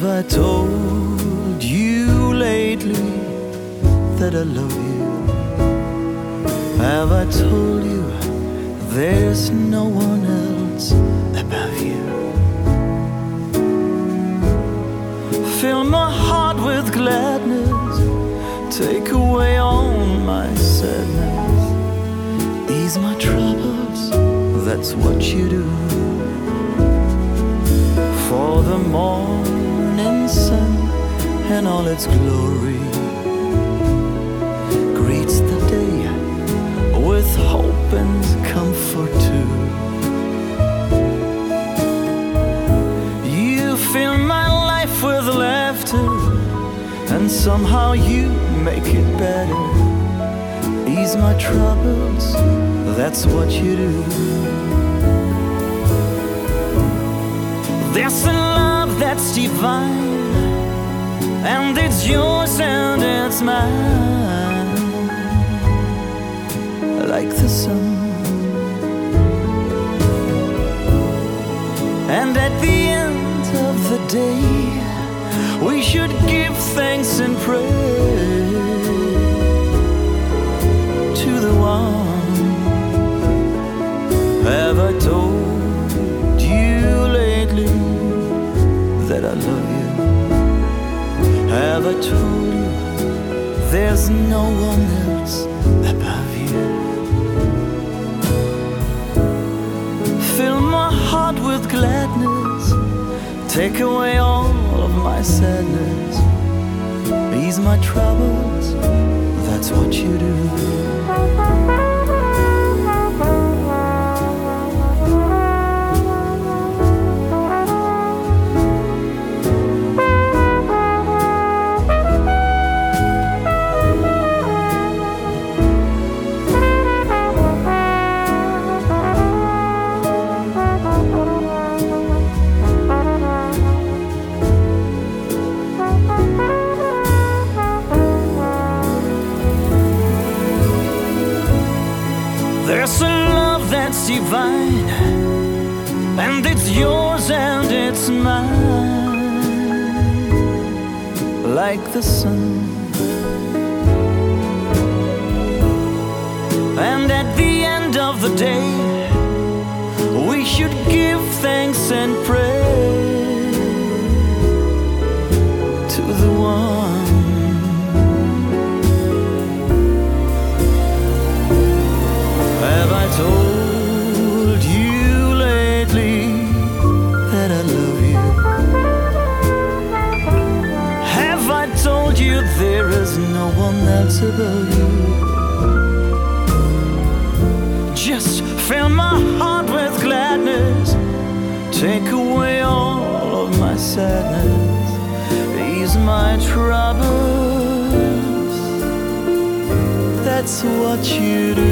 Have I told you lately that I love you? Have I told you there's no one else above you? Fill my heart with gladness, take away all my sadness, ease my troubles, that's what you do. For the morning sun and all its glory greets the day with hope and comfort too. You fill my life with laughter, and somehow you make it better. Ease my troubles, that's what you do. There's a love that's divine, and it's yours and it's mine. Like the sun, and at the end of the day, we should give thanks and praise to the one. Have I told you lately that I love you? Have I told you there's no one else above you? Fill my heart with gladness, take away all of my sadness, ease my troubles, that's what you do. There's a love that's divine, and it's yours and it's mine. Like the sun, and at the end of the day, we should give thanks and pray to the one. Have I told you lately that I love you? Have I told you there is no one else above you? Just fill my heart with gladness, take away all of my sadness, ease my troubles, that's what you do.